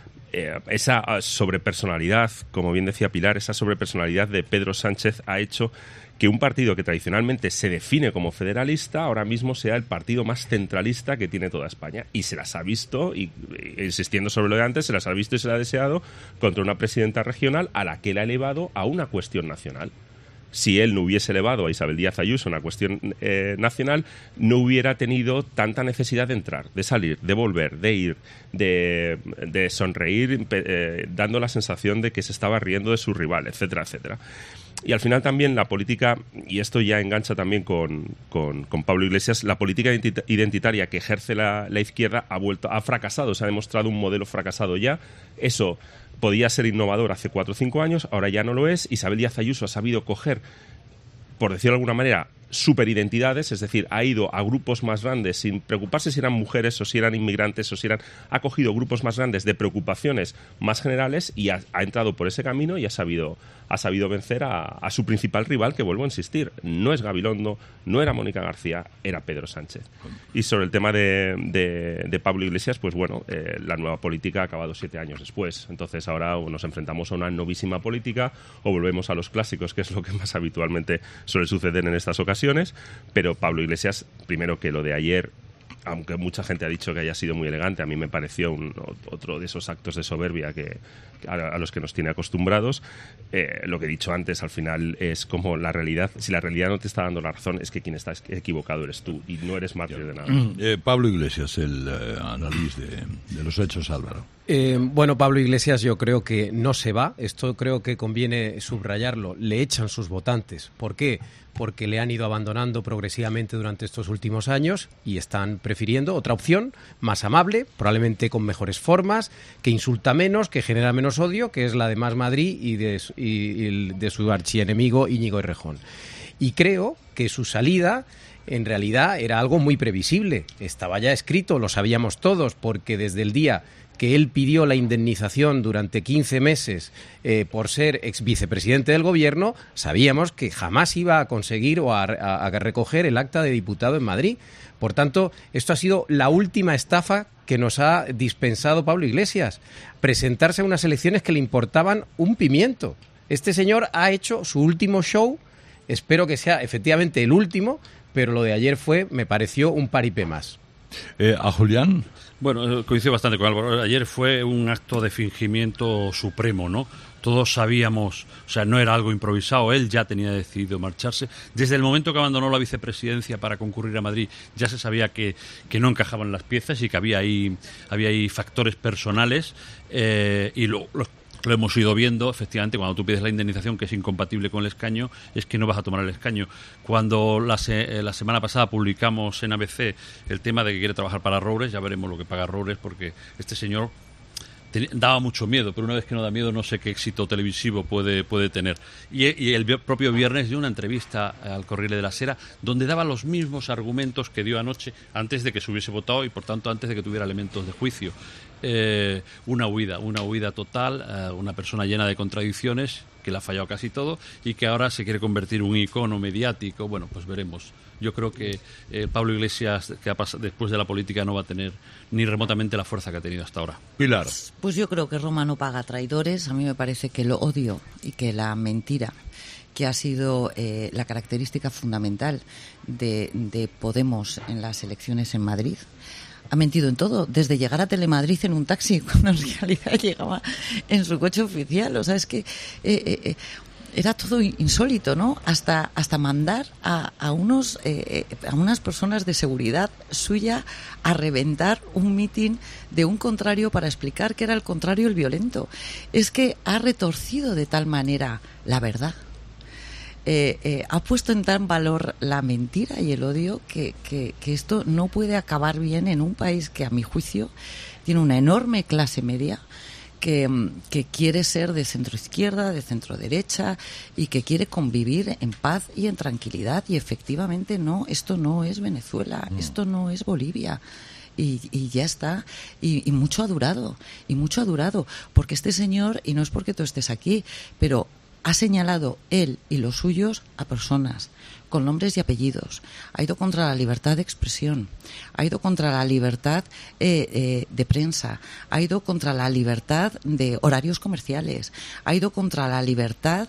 sobrepersonalidad, como bien decía Pilar, esa sobrepersonalidad de Pedro Sánchez ha hecho que un partido que tradicionalmente se define como federalista ahora mismo sea el partido más centralista que tiene toda España. Y se las ha visto, y insistiendo sobre lo de antes, se las ha visto y se la ha deseado contra una presidenta regional a la que le ha elevado a una cuestión nacional. Si él no hubiese elevado a Isabel Díaz Ayuso a una cuestión nacional, no hubiera tenido tanta necesidad de entrar, de salir, de volver, de ir, de sonreír, dando la sensación de que se estaba riendo de su rival, etcétera, etcétera. Y al final también la política, y esto ya engancha también con Pablo Iglesias, la política identitaria que ejerce la izquierda ha fracasado, se ha demostrado un modelo fracasado ya. Eso podía ser innovador hace 4 o 5 años, ahora ya no lo es. Isabel Díaz Ayuso ha sabido coger, por decirlo de alguna manera, superidentidades, es decir, ha ido a grupos más grandes sin preocuparse si eran mujeres o si eran inmigrantes ha cogido grupos más grandes de preocupaciones más generales y ha entrado por ese camino y ha sabido vencer a su principal rival, que vuelvo a insistir, no es Gabilondo, no era Mónica García, era Pedro Sánchez. Y sobre el tema de Pablo Iglesias, pues bueno, la nueva política ha acabado 7 años después, entonces ahora o nos enfrentamos a una novísima política o volvemos a los clásicos, que es lo que más habitualmente suele suceder en estas ocasiones. Pero Pablo Iglesias, primero que lo de ayer aunque mucha gente ha dicho que haya sido muy elegante, a mí me pareció otro de esos actos de soberbia a los que nos tiene acostumbrados. Lo que he dicho antes, al final es como la realidad. Si la realidad no te está dando la razón, es que quien está equivocado eres tú y no eres mártir de nada. Pablo Iglesias, el análisis de los hechos, Álvaro. Bueno, Pablo Iglesias yo creo que no se va. Esto creo que conviene subrayarlo. Le echan sus votantes. ¿Por qué? Porque le han ido abandonando progresivamente durante estos últimos años y están prefiriendo otra opción más amable, probablemente con mejores formas, que insulta menos, que genera menos odio, que es la de Más Madrid y de su archienemigo Íñigo Errejón. Y creo que su salida en realidad era algo muy previsible. Estaba ya escrito, lo sabíamos todos, porque desde el día que él pidió la indemnización durante 15 meses por ser ex vicepresidente del gobierno, sabíamos que jamás iba a conseguir o a recoger el acta de diputado en Madrid. Por tanto, esto ha sido la última estafa que nos ha dispensado Pablo Iglesias, presentarse a unas elecciones que le importaban un pimiento. Este señor ha hecho su último show, espero que sea efectivamente el último, pero lo de ayer me pareció un paripé más. ¿A Julián? Bueno, coincido bastante con Álvaro. Ayer fue un acto de fingimiento supremo, ¿no? Todos sabíamos, o sea, no era algo improvisado, él ya tenía decidido marcharse. Desde el momento que abandonó la vicepresidencia para concurrir a Madrid, ya se sabía que no encajaban las piezas y que había ahí factores personales y lo hemos ido viendo, efectivamente, cuando tú pides la indemnización que es incompatible con el escaño, es que no vas a tomar el escaño. Cuando la semana pasada publicamos en ABC el tema de que quiere trabajar para Roures, ya veremos lo que paga Roures, porque este señor daba mucho miedo, pero una vez que no da miedo no sé qué éxito televisivo puede tener. Y el propio viernes dio una entrevista al Corriere de la Sera donde daba los mismos argumentos que dio anoche antes de que se hubiese votado y por tanto antes de que tuviera elementos de juicio. Una huida total, una persona llena de contradicciones, que le ha fallado casi todo y que ahora se quiere convertir en un icono mediático. Bueno, pues veremos. Yo creo que Pablo Iglesias, después de la política, no va a tener ni remotamente la fuerza que ha tenido hasta ahora. Pilar. Pues yo creo que Roma no paga traidores. A mí me parece que el odio y que la mentira, que ha sido la característica fundamental de Podemos en las elecciones en Madrid, ha mentido en todo, desde llegar a Telemadrid en un taxi, cuando en realidad llegaba en su coche oficial. O sea, es que era todo insólito, ¿no? Hasta mandar a unas personas de seguridad suya a reventar un mitin de un contrario para explicar que era el contrario el violento. Es que ha retorcido de tal manera la verdad. Ha puesto en tan valor la mentira y el odio que esto no puede acabar bien en un país que, a mi juicio, tiene una enorme clase media que quiere ser de centro-izquierda, de centro-derecha y que quiere convivir en paz y en tranquilidad. Y efectivamente no, esto no es Venezuela, esto no es Bolivia. Y ya está, y mucho ha durado, porque este señor, y no es porque tú estés aquí, pero ha señalado él y los suyos a personas con nombres y apellidos, ha ido contra la libertad de expresión, ha ido contra la libertad de prensa, ha ido contra la libertad de horarios comerciales, ha ido contra la libertad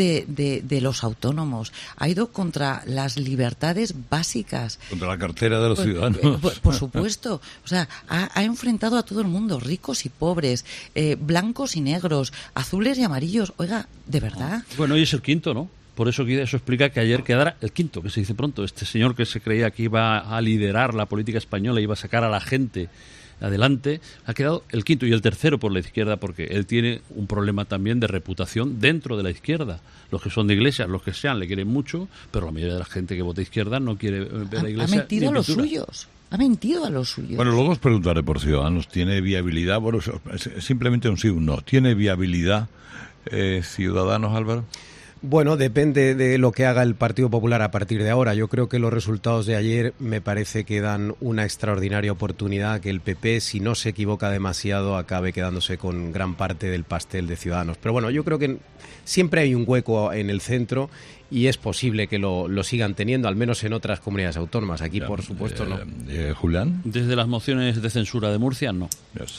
de los autónomos, ha ido contra las libertades básicas. Contra la cartera de los ciudadanos. Por supuesto. O sea, ha enfrentado a todo el mundo, ricos y pobres, blancos y negros, azules y amarillos. Oiga, ¿de verdad? Bueno, hoy es el quinto, ¿no? Por eso explica que ayer quedara el quinto, que se dice pronto. Este señor que se creía que iba a liderar la política española, iba a sacar a la gente adelante, ha quedado el quinto y el tercero por la izquierda, porque él tiene un problema también de reputación dentro de la izquierda. Los que son de Iglesias, los que sean, le quieren mucho, pero la mayoría de la gente que vota izquierda no quiere ver a Iglesias. Ha mentido a los suyos. Ha mentido a los suyos. Bueno, luego os preguntaré por Ciudadanos. ¿Tiene viabilidad? Bueno, simplemente un sí o un no. ¿Tiene viabilidad Ciudadanos, Álvaro? Bueno, depende de lo que haga el Partido Popular a partir de ahora. Yo creo que los resultados de ayer me parece que dan una extraordinaria oportunidad que el PP, si no se equivoca demasiado, acabe quedándose con gran parte del pastel de Ciudadanos. Pero bueno, yo creo que siempre hay un hueco en el centro y es posible que lo sigan teniendo, al menos en otras comunidades autónomas. Aquí, por supuesto, no. Julián. Desde las mociones de censura de Murcia, no.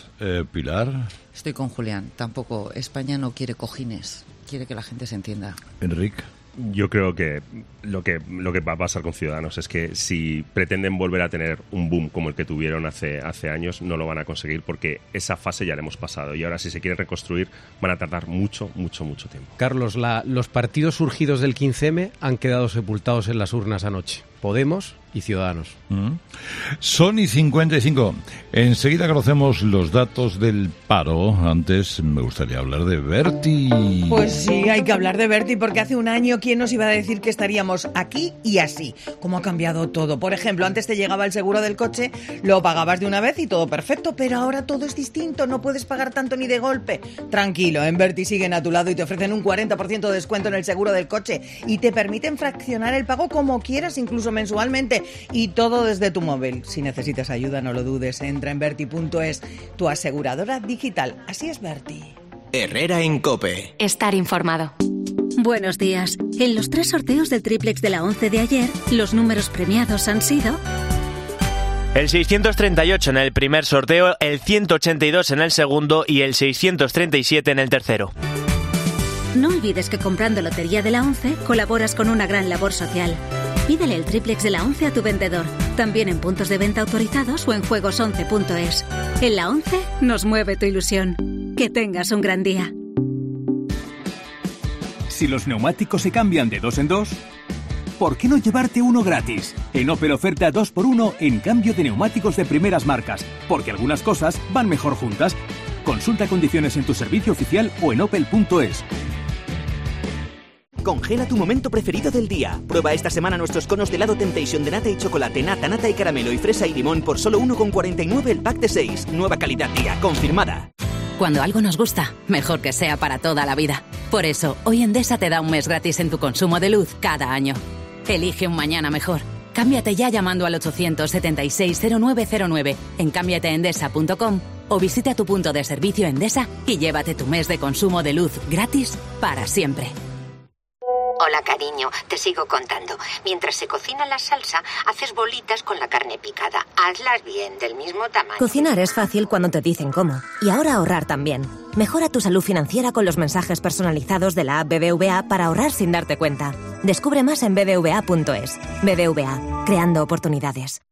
Pilar. Estoy con Julián. Tampoco. España no quiere cojines. Quiere que la gente se entienda. Enrique. Yo creo que lo que va a pasar con Ciudadanos es que si pretenden volver a tener un boom como el que tuvieron hace años, no lo van a conseguir, porque esa fase ya la hemos pasado y ahora si se quieren reconstruir van a tardar mucho tiempo. Carlos, los partidos surgidos del 15M han quedado sepultados en las urnas anoche. Podemos y Ciudadanos. Sony 55. Enseguida conocemos los datos del paro. Antes me gustaría hablar de Berti. Pues sí, hay que hablar de Berti, porque hace un año, ¿quién nos iba a decir que estaríamos aquí y así? ¿Cómo ha cambiado todo? Por ejemplo, antes te llegaba el seguro del coche, lo pagabas de una vez y todo perfecto, pero ahora todo es distinto, no puedes pagar tanto ni de golpe. Tranquilo, en Berti siguen a tu lado y te ofrecen un 40% de descuento en el seguro del coche y te permiten fraccionar el pago como quieras, incluso mensualmente, y todo desde tu móvil. Si necesitas ayuda, no lo dudes, entra en Berti.es, tu aseguradora digital. Así es Berti. Herrera en COPE. Estar informado. Buenos días. En los 3 sorteos del triplex de la 11 de ayer, los números premiados han sido... El 638 en el primer sorteo, el 182 en el segundo y el 637 en el tercero. No olvides que comprando Lotería de la 11 colaboras con una gran labor social. Pídele el triplex de la 11 a tu vendedor, también en puntos de venta autorizados o en juegos11.es. En la 11 nos mueve tu ilusión. Que tengas un gran día. Si los neumáticos se cambian de 2 en 2, ¿por qué no llevarte uno gratis? En Opel oferta 2x1 en cambio de neumáticos de primeras marcas, porque algunas cosas van mejor juntas. Consulta condiciones en tu servicio oficial o en opel.es. Congela tu momento preferido del día. Prueba esta semana nuestros conos de helado Temptation de nata y chocolate, nata y caramelo y fresa y limón por solo 1,49 el pack de 6. Nueva calidad día, confirmada. Cuando algo nos gusta, mejor que sea para toda la vida. Por eso, hoy Endesa te da un mes gratis en tu consumo de luz cada año. Elige un mañana mejor. Cámbiate ya llamando al 876-0909 en cámbiateendesa.com o visita tu punto de servicio Endesa y llévate tu mes de consumo de luz gratis para siempre. Hola, cariño, te sigo contando. Mientras se cocina la salsa, haces bolitas con la carne picada. Hazlas bien, del mismo tamaño. Cocinar es fácil cuando te dicen cómo. Y ahora ahorrar también. Mejora tu salud financiera con los mensajes personalizados de la app BBVA para ahorrar sin darte cuenta. Descubre más en bbva.es. BBVA, creando oportunidades.